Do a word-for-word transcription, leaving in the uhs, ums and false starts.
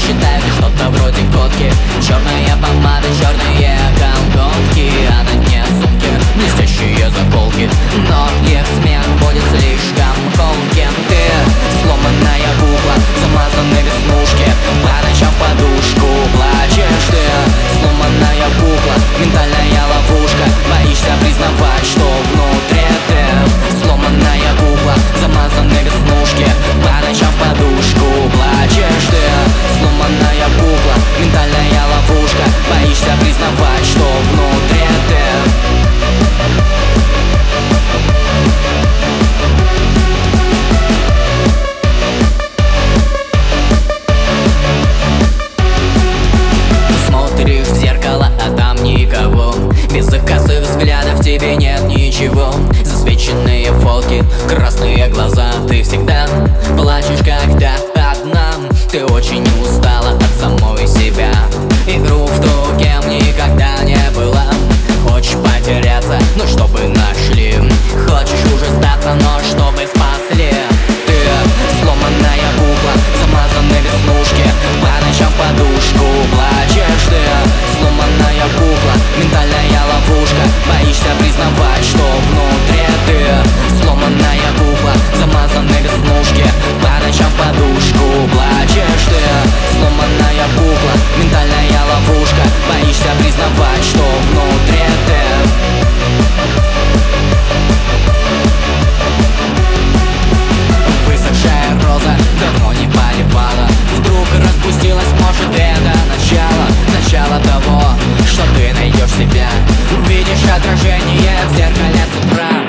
предпочитаю ты что-то вроде котки. Черная помада, черные колготки, а на дне сумки блестящие заколки. Но их смех будет слишком колким. Ты сломанная кукла, замазанные веснушки, по ночам в подушку плачешь. Ты сломанная кукла, ментальная ловушка, боишься признавать, что внутри ты. Сломанная кукла, замазанные веснушки, по ночам в подушку плачешь. Ты сломанная кукла, ментальная ловушка, боишься признавать, что внутри ты. Смотришь в зеркало, а там никого. Без их косых взглядов в тебе нет ничего. Засвеченные фотки, красные глаза. Ты всегда плачешь, когда одна. Ты очень устала от самой себя. Игру в ту, кем никогда не была. Хочешь потеряться, но чтобы нашли. Хочешь уже сдаться, но чтобы спасли. Ты сломанная кукла, замазанные веснушки, по ночам в подушку плачешь. Ты сломанная кукла, ментальная ловушка, боишься признавать, что внутри ты. Сломанная кукла, замазанные веснушки, по ночам в подушку плачешь. Ты сломанная кукла, ментальная ловушка, боишься признавать, что внутри ты. Высохшая роза давно не поливала, вдруг распустилась, может это начало. Начало того, что ты найдешь себя. Увидишь отражение в зеркале с утра.